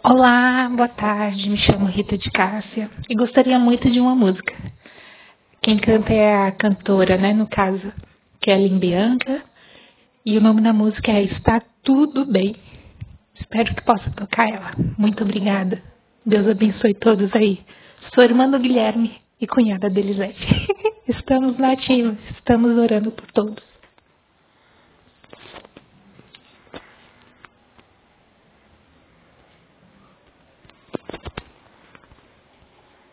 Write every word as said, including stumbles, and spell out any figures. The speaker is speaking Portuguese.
Olá, boa tarde. Me chamo Rita de Cássia e gostaria muito de uma música. Quem canta é a cantora, né, no caso, Kelly Bianca, e o nome da música é Está Tudo Bem. Espero que possa tocar ela. Muito obrigada. Deus abençoe todos aí. Sou irmã do Guilherme e cunhada da Elisete. Estamos na ativa, estamos orando por todos.